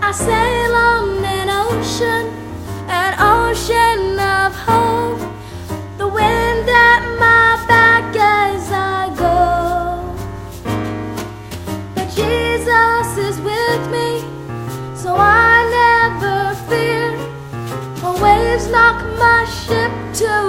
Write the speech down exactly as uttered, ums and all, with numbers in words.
I sail on an ocean, an ocean of hope, the wind at my back as I go. But Jesus is with me, so I never fear, when waves knock my ship to